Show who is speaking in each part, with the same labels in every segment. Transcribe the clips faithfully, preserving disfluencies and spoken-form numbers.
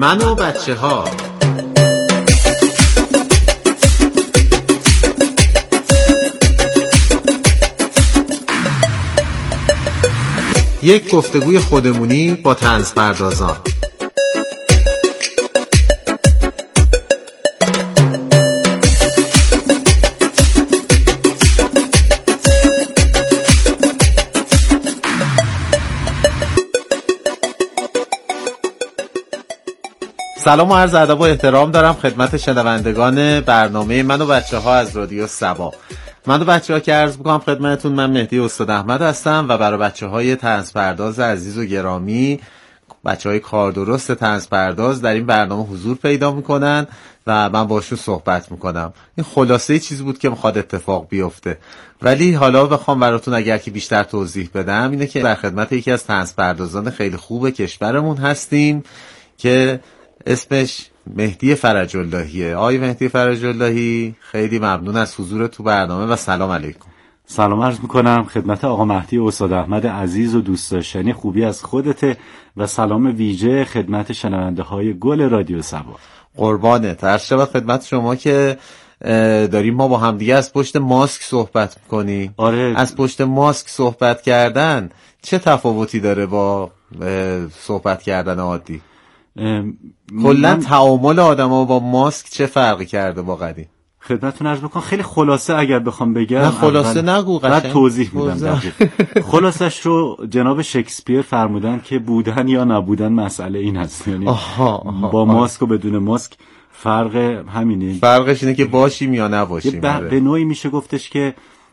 Speaker 1: من و بچه ها. یک گفتگوی خودمونی با طنز پردازان. سلام و عرض ادب و احترام دارم خدمت شنوندگان برنامه من و بچه ها از رادیو سبا. من و بچه ها که عرض میکنم خدمتتون، من مهدی استاد احمد هستم و برای بچه های طنز پرداز عزیز و گرامی، بچه های کار درست طنز پرداز در این برنامه حضور پیدا میکنن و من باشون صحبت میکنم. این خلاصه چیزی بود که میخواد اتفاق بیفته، ولی حالا بخوام براتون اگر که بیشتر توضیح بدم اینه که در خدمت یکی از طنز پردازان خیلی خوب کشورمون هستیم که اسمش مهدی فرج اللهیه. آقای مهدی فرج اللهی، خیلی ممنون از حضور تو برنامه و سلام علیکم.
Speaker 2: سلام عرض میکنم خدمت آقا مهدی استاد احمد عزیز و دوست داشتنی، خوبی از خودته و سلام ویژه خدمت شنونده های گل رادیو سبا.
Speaker 1: قربانت. عرض شود خدمت شما که داریم ما با همدیگه از پشت ماسک صحبت میکنیم.
Speaker 2: آره.
Speaker 1: از پشت ماسک صحبت کردن چه تفاوتی داره با صحبت کردن عادی؟ کلا من... تعامل آدم‌ها با ماسک چه فرقی کرده با قدیم؟
Speaker 2: خدمتتون عرض بکنم خیلی خلاصه اگر بخوام بگم.
Speaker 1: نه خلاصه نگو، قشنگ
Speaker 2: بعد توضیح میدم. خلاصش رو جناب شکسپیر فرمودن که بودن یا نبودن مسئله این هست، یعنی آها آها با ماسک و بدون ماسک فرق همینه.
Speaker 1: فرقش اینه که باشیم یا نباشیم.
Speaker 2: ب... به نوعی میشه گفتش که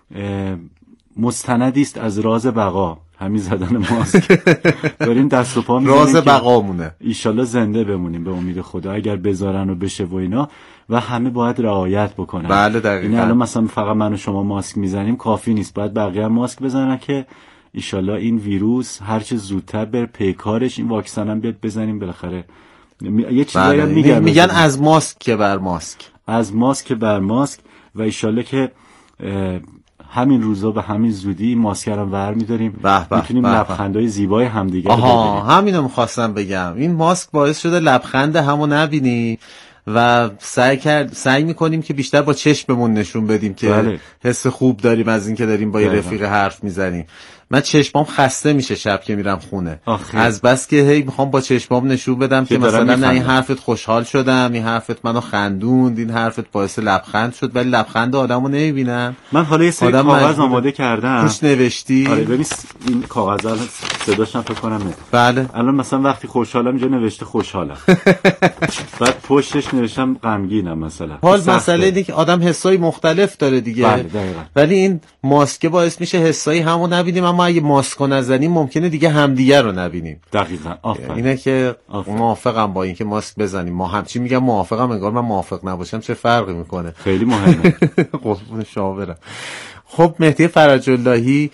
Speaker 2: مستندی است از راز بقا، همین زدن ماسک. داریم دست و پا میزنیم
Speaker 1: راز بقامونه،
Speaker 2: ایشالله زنده بمونیم به امید خدا، اگر بذارن و بشه و اینا، و همه باید رعایت بکنن.
Speaker 1: بله دقیقاً.
Speaker 2: این الان مثلا فقط من و شما ماسک میزنیم کافی نیست، باید بقیه هم ماسک بزنن که ایشالله این ویروس هر چه زودتر بر پیکارش، این واکسن هم بیاد بزنیم بالاخره. یه چیزایی
Speaker 1: بله.
Speaker 2: میگن
Speaker 1: میگن از ماسک که بر ماسک،
Speaker 2: از ماسک که بر ماسک، و ایشالله که همین روزا به همین زودی ماسکر هم ور می‌داریم، میتونیم لبخندای زیبای همدیگه رو ببینیم.
Speaker 1: آها، همینو می‌خواستم بگم. این ماسک باعث شده لبخند همو نبینی و سعی کرد سعی می‌کنیم که بیشتر با چشممون نشون بدیم که بله. حس خوب داریم از این که داریم با یه رفیق حرف میزنیم. من چشمام خسته میشه شب که میرم خونه، آخی. از بس که هی میخوام با چشمام نشون بدم که مثلا نه این حرفت خوشحال شدم، این حرفت منو خندوند، این حرفت باعث لبخند شد، ولی لبخند آدمو نمیبینم.
Speaker 2: من حالا یه سری کاغذ آماده کردم
Speaker 1: روش نوشتی.
Speaker 2: آره ببین این کاغذا الان صداش هم فکر کنم نه.
Speaker 1: بله.
Speaker 2: الان مثلا وقتی خوشحالم اینجا نوشته خوشحالم. بعد پشتش نوشتم غمگینم مثلا.
Speaker 1: حال مسئله اینه که آدم حسای مختلف داره دیگه.
Speaker 2: بله دقیقاً.
Speaker 1: ولی این ماسک باعث میشه حسای همو نبینیم، اما اگه ماسکو نزنیم ممکنه دیگه همدیگه رو نبینیم.
Speaker 2: دقیقاً. آفرین.
Speaker 1: اینه که موافقم با اینکه ماسک بزنیم. ما همچی میگم موافقم، انگار من موافق نباشم چه فرقی میکنه.
Speaker 2: خیلی مهمه.
Speaker 1: قربون شما برم. خب مهدی فرج اللهی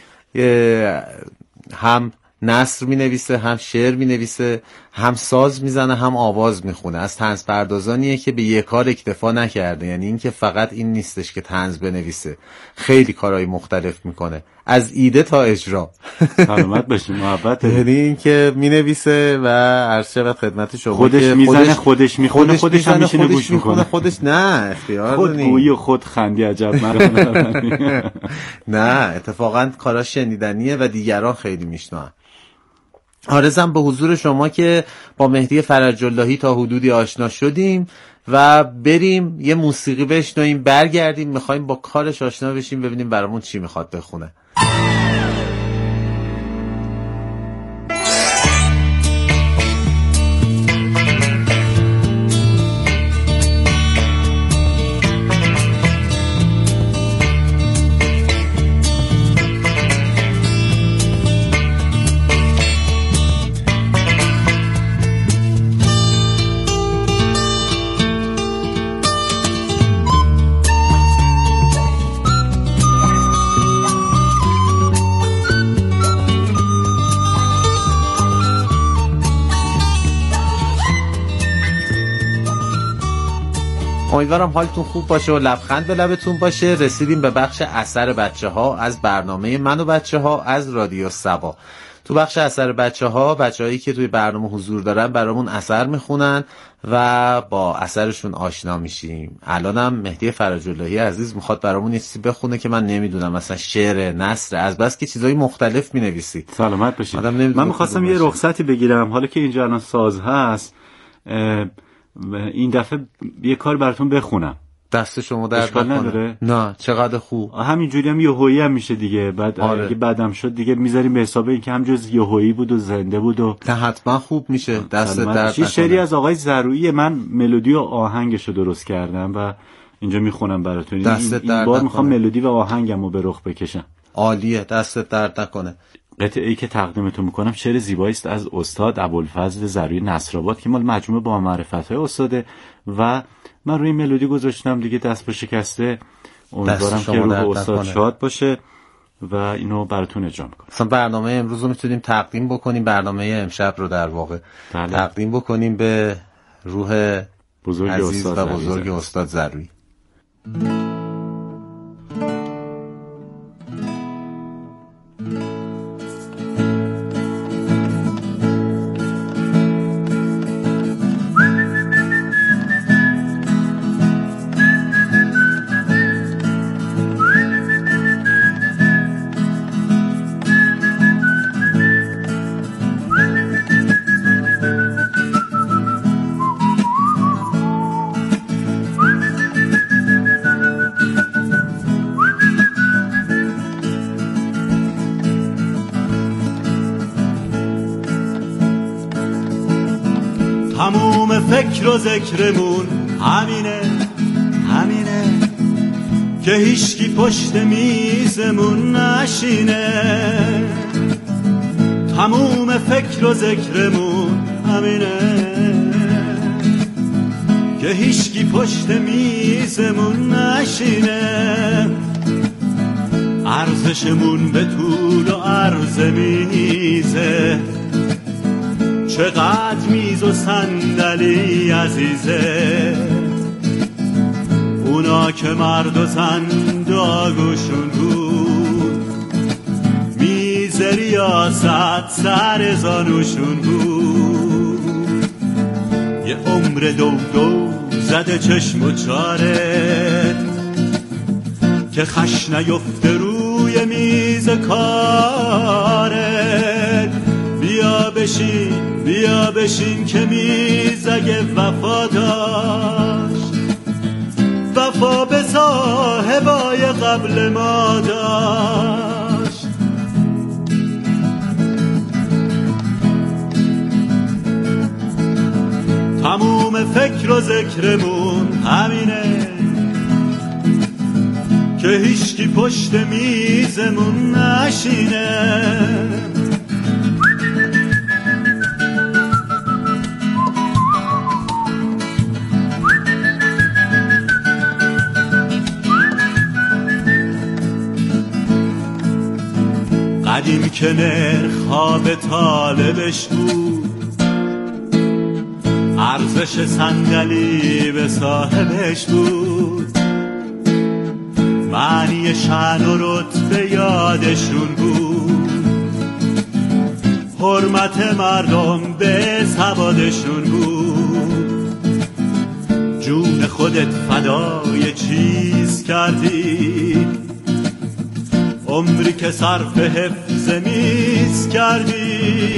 Speaker 1: هم نثر می نویسه، هم شعر می نویسه، هم ساز میزنه، هم آواز میخونه. از طنز پردازانیه که به یک کار اکتفا نکرده، یعنی این که فقط این نیستش که طنز بنویسه، خیلی کارهای مختلف میکنه، از ایده تا اجرا.
Speaker 2: سلامت باشی، محبت.
Speaker 1: یعنی این که می نویسه و عرض شود خدمت شما
Speaker 2: خودش میزنه، خودش میخونه، خودش هم میشینه گوش میکنه.
Speaker 1: خودش نه اختیار
Speaker 2: خود گویی و خود خندی عجب من.
Speaker 1: نه اتفاقا کارا شنیدنیه و دیگران خیلی میشنون. عرضم به حضور شما که با مهدی فرج اللهی تا حدودی آشنا شدیم و بریم یه موسیقی بشنویم، برگردیم میخوایم با کارش آشنا بشیم، ببینیم برامون چی میخواد بخونه. امیدوارم حالتون خوب باشه و لبخند به لبتون باشه. رسیدیم به بخش اثر بچه ها از برنامه من و بچه ها از رادیو سبا. تو بخش اثر بچه ها، بچه هایی که توی برنامه حضور دارن برامون اثر میخونن و با اثرشون آشنا میشیم. الانم مهدی فرج‌اللهی عزیز میخواد برامون یه چیزی بخونه که من نمیدونم، مثلا شعر، نثر، از بس که چیزای مختلف مینویسی.
Speaker 2: سلامت باشید. من میخواستم یه رخصتی بگیرم، حالا که اینجا الان ساز هست این دفعه یه کار براتون بخونم.
Speaker 1: دست شما درد نکنه. نه چقدر خوب.
Speaker 2: همینجوری هم یهویی هم میشه دیگه. بعد آره. اگه بعدم شد دیگه میذاریم به حساب این که همجز یهویی بود و زنده بود و
Speaker 1: نه حتما خوب میشه. دست درد نکنه.
Speaker 2: شعری از آقای زرویی، من ملودی و آهنگشو درست کردم و اینجا میخونم براتون.
Speaker 1: این, این
Speaker 2: بار میخوام ملودی و آهنگمو به رخ بکشم.
Speaker 1: عالیه، دست درد نکنه.
Speaker 2: قطعه‌ای که تقدیمتون میکنم شعر زیبایی است از استاد ابوالفضل زرویی نصرآباد که مال مجموعه با معرفت‌های استاده و من روی ملودی گذاشتم دیگه. دست به شکسته، امیدوارم که روح استاد شاد باشه و اینو براتون اجرا میکنم.
Speaker 1: مثلا برنامه امروز رو میتونیم تقدیم بکنیم، برنامه امشب رو در واقع بله. تقدیم بکنیم به روح
Speaker 2: بزرگ
Speaker 1: عزیز
Speaker 2: استاد
Speaker 1: و بزرگ استاد زرویی.
Speaker 3: تموم فکر و ذکرمون همینه همینه که هیچکی پشت میزمون نشینه. تموم فکر و ذکرمون همینه که هیچکی پشت میزمون نشینه. ارزشمون به طول و عرض میزه، چقدر میز و صندلی عزیزه. اونا که مرد و زن داغشون بود، میز ریاست سر زانوشون بود. یه عمر دو دو زده چشم و چاره که خش نیفته روی میز کاره. بیا بشین بیا بشین که میز اگه وفا داشت، وفا به صاحبای قبل ما داشت. تموم فکر و ذکرمون همینه که هیچکی پشت میزمون نشینه. قدیم که نرخ به طالبش بود، ارزش صندلی به صاحبش بود. معنی شأن و رتبه یادشون بود، حرمت مردم به سوادشون بود. جون خودت فدای چیز کردی، عمری که صرف حفظ میز کردی.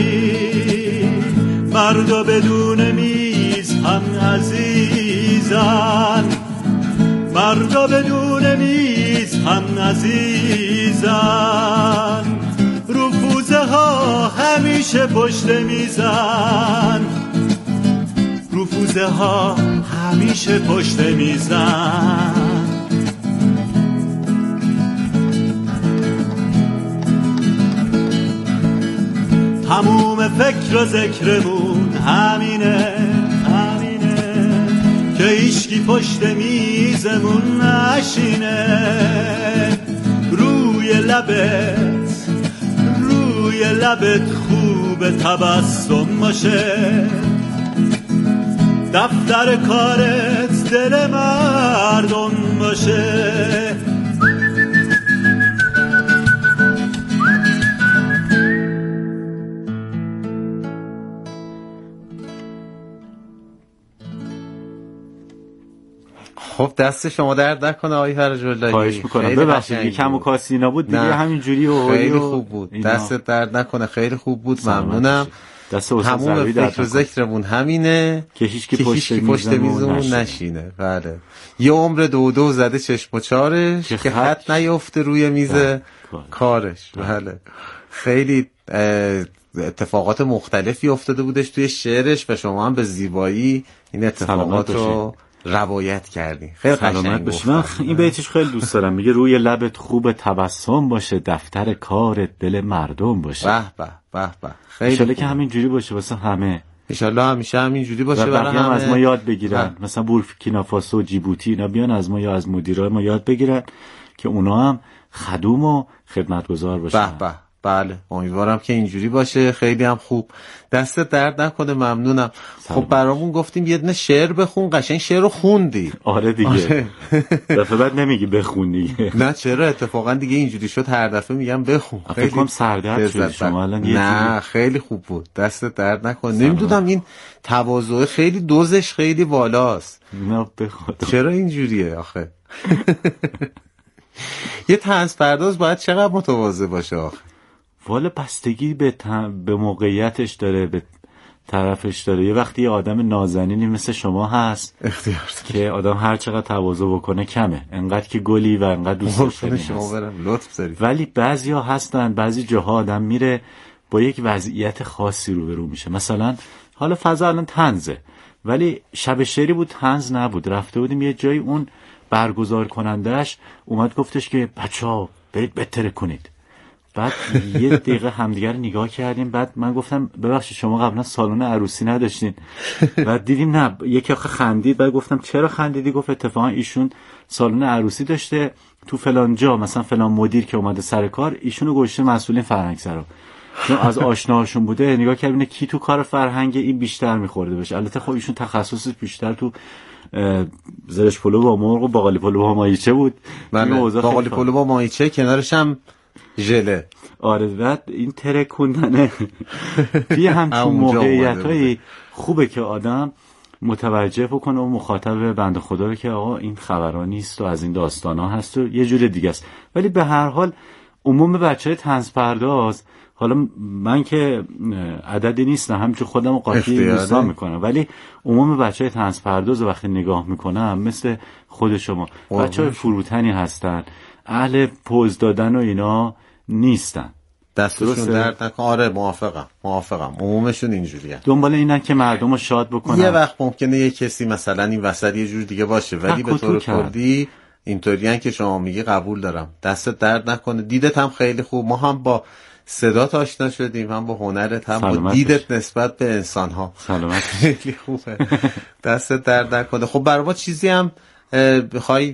Speaker 3: مردا بدون میز هم عزیزن، مردا بدون میز هم عزیزن. رفوزه ها همیشه پشت میزن، رفوزه ها همیشه پشت میزن. تموم فکر و ذکرمون همینه همینه که هیچکی پشت میزمون نشینه. روی لبت روی لبت خوب تبسم باشه، دفتر کارت دل مردم باشه.
Speaker 1: خب دست شما درد نکنه آقای فرج اللهی.
Speaker 2: خواهش میکنم. ببخشید کم و کاسی نبود دیگه، همینجوری و
Speaker 1: خیلی خوب بود. دست درد نکنه، خیلی خوب بود. ممنونم.
Speaker 2: دست استاد زروی
Speaker 1: درد نکنه. ذکرمون همینه
Speaker 2: که هیچ کی پشت, پشت میزمون
Speaker 1: نشینه. نشینه. بله. یه عمر دو دو زده چشم و چارش که, که خط نیفته روی میز کارش. بله. خیلی اتفاقات مختلفی افتاده بودش توی شعرش و شما هم به زیبایی این اتفاقات رو روایت کردی. خیلی
Speaker 2: سلامت باشی. من این بیتش خیلی دوست دارم. میگه روی لبت خوب تبسم باشه، دفتر کارت دل مردم باشه.
Speaker 1: به به به به. خیلی
Speaker 2: انشالله که همین جوری باشه واسه همه.
Speaker 1: انشالله همیشه همین جوری باشه
Speaker 2: برای همه. از ما یاد بگیرن. با. مثلا بورکینافاسو و جیبوتی اینا بیان از ما یا از مدیرای ما یاد بگیرن که اونا هم خدوم و خدمتگزار باشن.
Speaker 1: به به. بله امیدوارم که اینجوری باشه. خیلی هم خوب. دست درد نکنه. ممنونم. خب برامون گفتیم یه دونه شعر بخون. قشنگ شعر رو خوندی.
Speaker 2: آره دیگه. آره. دفعه بعد نمیگی بخون دیگه.
Speaker 1: نه چرا، اتفاقا دیگه اینجوری شد هر دفعه میگم بخون.
Speaker 2: فکر کنم سردرد شد شما الان.
Speaker 1: نه خیلی خوب بود. دست درد نکنه. نمیدونم این تواضع خیلی دوزش خیلی بالاست.
Speaker 2: نه بخواد.
Speaker 1: چرا اینجوریه آخه؟ یه طنز پرداز باید چقدر متواضع باشه آخه؟
Speaker 2: والا بستگی به, تم... به موقعیتش داره، به طرفش داره. یه وقتی یه آدم نازنینی مثل شما هست
Speaker 1: اختیار
Speaker 2: که آدم هر چقدر تواضع بکنه کمه، انقدر که گلی و انقدر دوست داشتنی هست.
Speaker 1: لطف داری.
Speaker 2: ولی بعضیا هستن، بعضی جاها آدم میره با یک وضعیت خاصی روبرو میشه. مثلا حالا فضا الان طنزه ولی شب شعری بود، طنز نبود. رفته بودیم یه جایی، اون برگزار کنندش اومد گفتش که بچه‌ها برید بهتره کنید. بعد یه دقیقه همدیگر نگاه کردیم. بعد من گفتم ببخشید شما قبلا سالن عروسی نداشتین؟ بعد دیدیم نه. یکی آخه خندید. بعد گفتم چرا خندیدی؟ گفت اتفاقا ایشون سالن عروسی داشته تو فلان جا، مثلا فلان مدیر که اومده سر کار ایشونو گذاشته مسئولین فرهنگسرا، چون از آشناهاشون بوده. نگاه کردیم کی تو کار فرهنگ این بیشتر میخورده بشه. البته خب ایشون تخصصش بیشتر تو زرش پلو با مرغ و باقالی پلو با ماهیچه بود.
Speaker 1: باقالی پلو با ماهیچه کنارش هم ژله.
Speaker 2: آره. بعد این ترکوندنه توی همچون موقعیتایی خوبه که آدم متوجه بکنه و مخاطب بنده خدا رو که آقا این خبرها نیست و از این داستانا هست و یه جور دیگه است. ولی به هر حال عموم بچهای طنز پرداز، حالا من که عددی نیستم همچون خودم رو قاطی دوستا میکنم، ولی عموم بچهای طنز پرداز وقتی نگاه میکنم مثل خود شما بچهای فروتنی هستن، اهل پوز دادن و اینا نیستن.
Speaker 1: دستشون درد نکنه. آره موافقم موافقم عمومشون اینجوریه.
Speaker 2: دنبال اینن که مردم رو شاد بکنن.
Speaker 1: یه وقت ممکنه یه کسی مثلا این وسط یه جور دیگه باشه ولی به طور کلی اینطوریان که شما میگی قبول دارم. دست درد نکنه. دیدت هم خیلی خوب. ما هم با صدات آشنا شدیم، هم با هنرت، هم با دیدت نسبت به انسان ها.
Speaker 2: سلامت.
Speaker 1: خیلی خوبه. دست درد نکنه. خب برای ما چیزی هم بخوای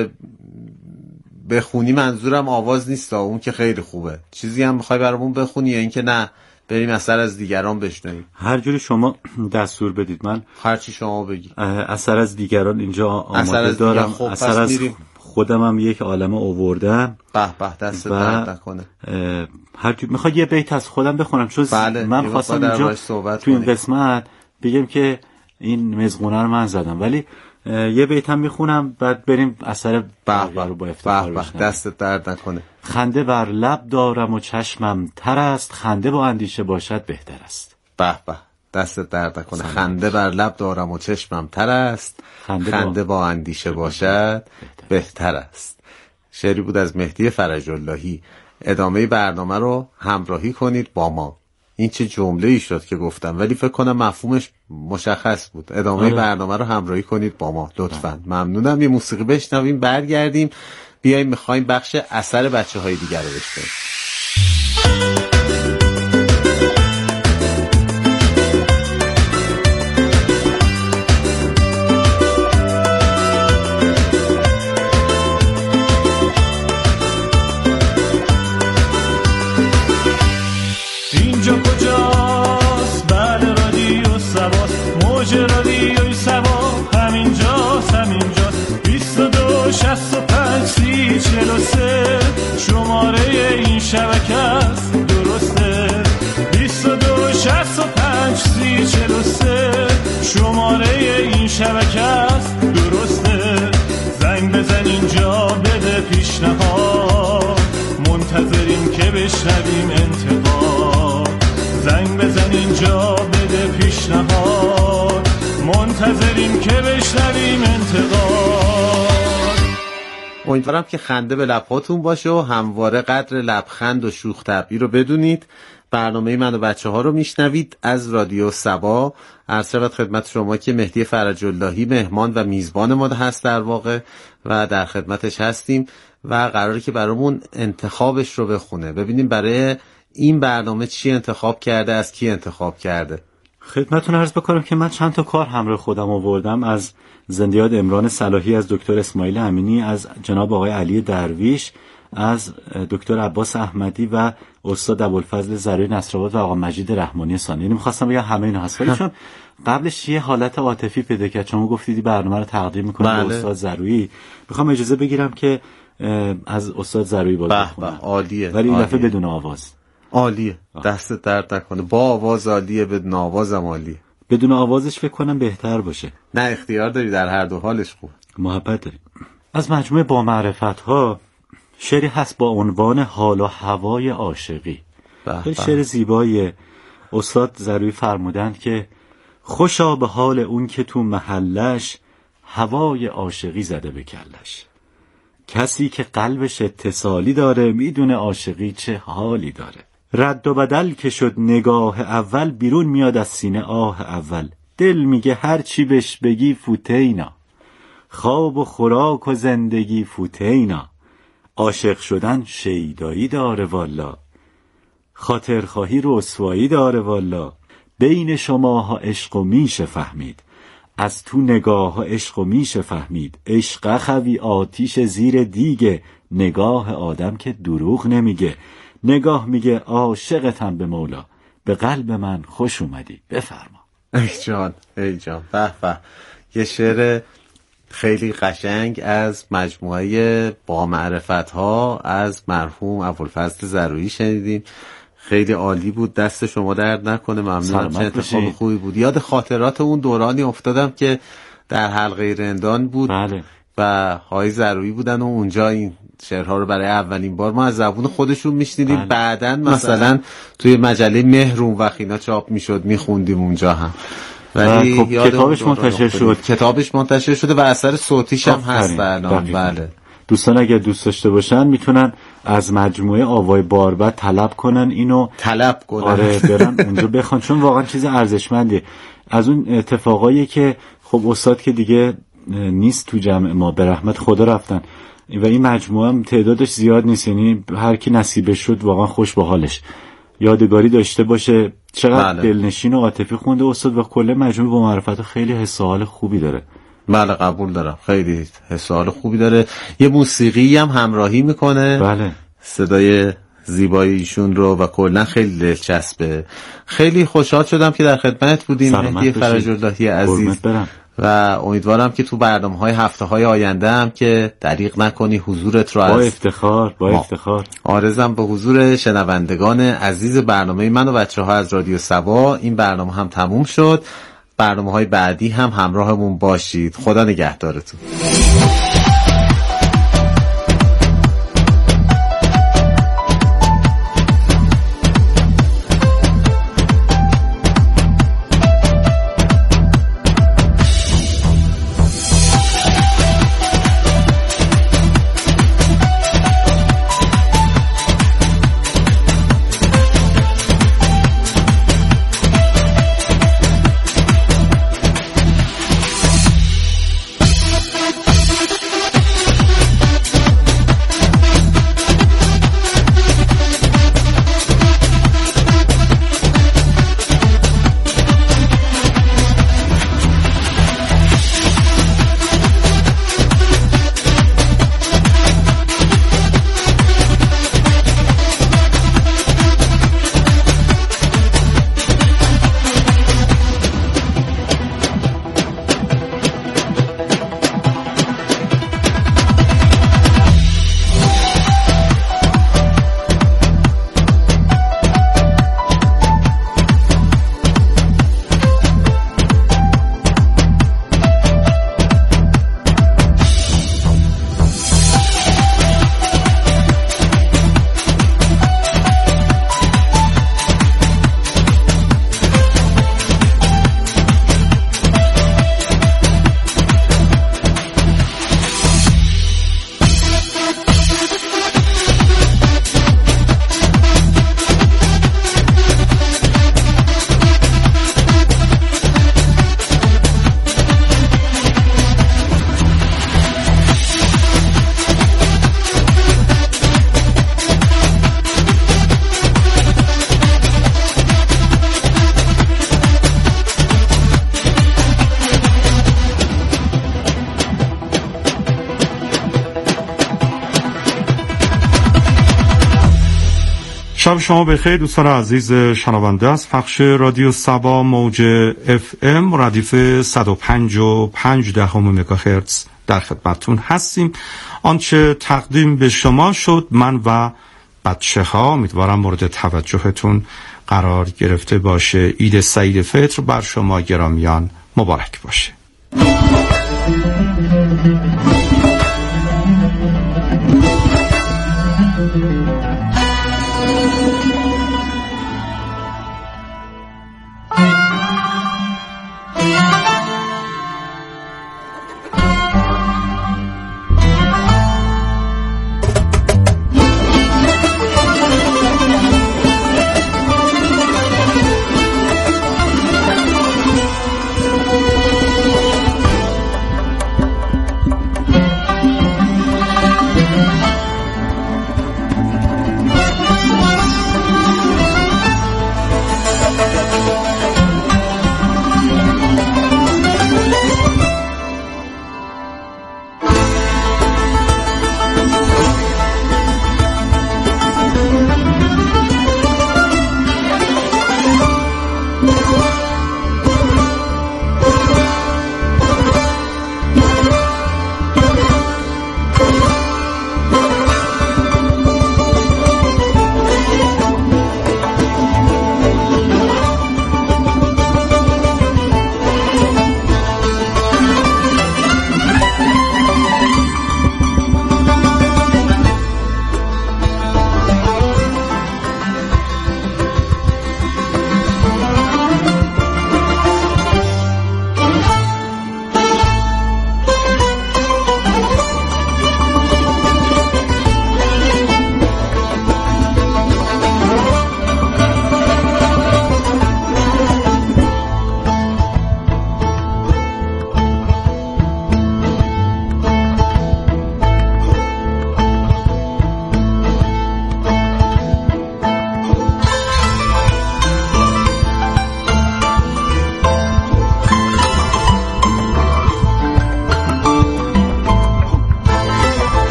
Speaker 1: بخونی، منظورم آواز نیست، اون که خیلی خوبه. چیزی هم بخوای برامون بخونی یا اینکه نه بریم اثر از دیگران بشنویم؟
Speaker 2: هر جوری شما دستور بدید. من
Speaker 1: هر چی شما بگی.
Speaker 2: اثر از دیگران اینجا آماده دارم.
Speaker 1: خب
Speaker 2: اثر از خودم هم یک عالمه آوردم.
Speaker 1: به به دست درد نکنه.
Speaker 2: هر جوری میخواد یه بیت از خودم بخونم چون
Speaker 1: بله.
Speaker 2: من خواستم اینجا تو این قسمت بگم که این مزغونه رو من زدم، ولی یه بیت هم میخونم بعد بریم اثر بقیه رو با افتخار بشنویم.
Speaker 1: دست درد نکنه.
Speaker 2: خنده بر لب دارم و چشمم تر است، خنده با اندیشه باشد بهتر است.
Speaker 1: به به دست درد نکنه. خنده بر لب دارم و چشمم تر است، خنده, خنده با, با اندیشه باشد بهتر, بهتر است. شعری بود از مهدی فرج اللهی. ادامه برنامه رو همراهی کنید با ما. این چه جمله ای شد که گفتم ولی فکر کنم مفهومش مشخص بود. ادامه آره. برنامه رو همراهی کنید با ما لطفاً. ممنونم. یه موسیقی بشنویم برگردیم بیایم میخوایم بخش اثر بچه های دیگر رو بشنویم.
Speaker 3: شماره این شبکه است. پیشنهاد، منتظریم که بشنویم انتقاد. زنگ بزن اینجا بده پیشنهاد، منتظریم که بشنویم انتقاد.
Speaker 1: امیدوارم که خنده به لبهاتون باشه و همواره قدر لبخند و شوخ طبعی رو بدونید. برنامه من و بچه ها رو میشنوید از رادیو سبا. عرض شود خدمت شما که مهدی فرج اللهی مهمان و میزبان ما هست در واقع و در خدمتش هستیم و قراره که برامون انتخابش رو بخونه. ببینیم برای این برنامه چی انتخاب کرده، از کی انتخاب کرده.
Speaker 2: خدمتتون عرض بکنم که من چند تا کار همراه خودم آوردم، از زندیات امران صلاحی، از دکتر اسماعیل امینی، از جناب آقای علی درویش، از دکتر عباس احمدی و استاد ابوالفضل زروی نصرآباد و آقا مجید رحمانی ثانی. یعنی می‌خواستم بگم همه اینا هست، ولی چون قبلش یه حالت عاطفی پیدا کرد، شما گفتید برنامه رو تقدیم می‌کنم به استاد زروی، می‌خوام اجازه بگیرم که از استاد زروی باز بخونم.
Speaker 1: عالیه.
Speaker 2: ولی این دفعه بدون آواز.
Speaker 1: عالیه. دست درد نکنه. با آواز عالیه، بدون آوازم عالیه.
Speaker 2: بدون آوازش فکر کنم بهتر باشه.
Speaker 1: نه اختیار داری، در هر دو حالش خوب.
Speaker 2: محبت داری. از مجموعه با معرفت‌ها شعری هست با عنوان حال و هوای عاشقی. خیلی شعر زیبایی. استاد زروی فرمودند که خوشا به حال اون که تو محلش هوای عاشقی زده به کلش. کسی که قلبش اتصالی داره میدونه عاشقی چه حالی داره. رد و بدل که شد نگاه اول، بیرون میاد از سینه آه اول. دل میگه هر چی بش بگی فوتینا، خواب و خوراک و زندگی فوتینا. عاشق شدن شیدایی داره والا، خاطرخواهی رسوایی داره والا. بین شماها عشق و میشه فهمید، از تو نگاه ها عشق و میشه فهمید. عشق خوی آتیش زیر دیگه، نگاه آدم که دروغ نمیگه. نگاه میگه عاشقتم به مولا، به قلب من خوش اومدی بفرما.
Speaker 1: ای جان ای جان به به. یه شعر خیلی قشنگ از مجموعه با معرفت ها از مرحوم ابوالفضل زروی شنیدیم. خیلی عالی بود، دست شما درد نکنه. ممنونم، چه انتخاب خوبی بود. یاد خاطرات اون دورانی افتادم که در حلقه رندان بود.
Speaker 2: بله.
Speaker 1: و های زروی بودن و اونجا این شعرها رو برای اولین بار ما از زبون خودشون میشنیدیم.
Speaker 2: بله.
Speaker 1: بعداً مثلا توی مجله مهرون وقت اینا چاپ میشد میخوندیم اونجا هم.
Speaker 2: ولی خب کتابش منتشر شد.
Speaker 1: کتابش منتشر شده و اثر صوتیش هم هست الان. بله.
Speaker 2: دوستان اگه دوست داشته باشن میتونن از مجموعه آوای باربد طلب کنن، اینو
Speaker 1: طلب کنن.
Speaker 2: آره برن اونجا بخوان، چون واقعا چیز ارزشمندیه. از اون اتفاقایی که خب استاد که دیگه نیست تو جمع ما، به رحمت خدا رفتن و این مجموعه هم تعدادش زیاد نیست، یعنی هر کی نصیبش شد واقعا خوش به حالش، یادگاری داشته باشه. چقدر بله. دلنشین و عاطفی خونده استاد و کل مجموعه با معرفت خیلی حس و حال خوبی داره.
Speaker 1: بله قبول دارم، خیلی حس و حال خوبی داره. یه موسیقی هم همراهی میکنه.
Speaker 2: بله.
Speaker 1: صدای زیبای ایشون رو و کلا خیلی دلچسبه. خیلی خوشحال شدم که در خدمت بودیم مهدی فرج اللهی عزیز و امیدوارم که تو برنامه‌های هفته‌های آینده هم که دریغ نکنی حضورت رو
Speaker 2: با
Speaker 1: از
Speaker 2: افتخار با افتخار
Speaker 1: آرزم به حضور شنوندگان عزیز برنامه من و بچه‌ها از رادیو سبا. این برنامه هم تموم شد. برنامه‌های بعدی هم همراهمون باشید. خدا نگهدارتون.
Speaker 4: شب شما بخیر دوستان عزیز شنونده، از پخش رادیو سبا موج اف ام ردیف صد و پنج و پنج دهم مگاهرتز در خدمتتون هستیم. آنچه تقدیم به شما شد من و بچه ها امیدوارم مورد توجهتون قرار گرفته باشه. عید سعید فطر بر شما گرامیان مبارک باشه.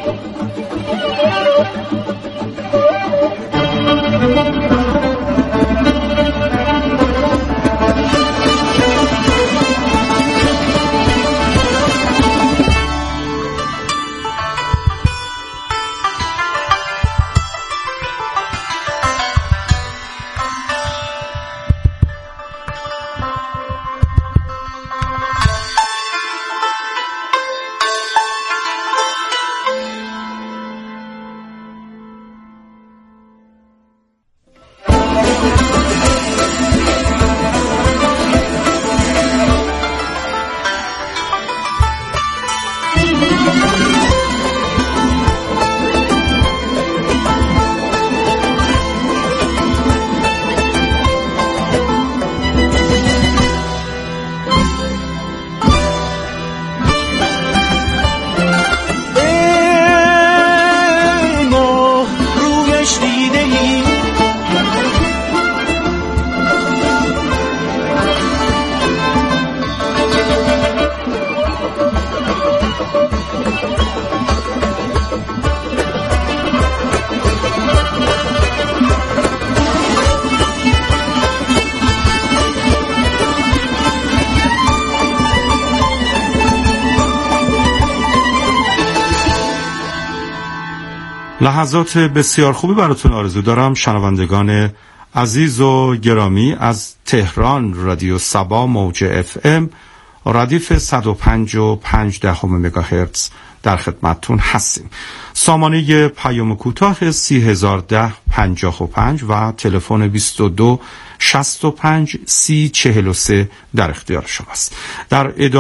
Speaker 4: لحظات بسیار خوبی براتون آرزو دارم شنوندگان عزیز و گرامی. از تهران رادیو سبا موج اف ام ردیف صد و پنج و پنج دهم مگاهرتز در خدمتتون هستیم. سامانه پیام کوتاه سی هزار ده پنجاه و پنج و تلفن بیست و دو شصت و پنج سی چهل و سه در اختیار شماست. در ادامه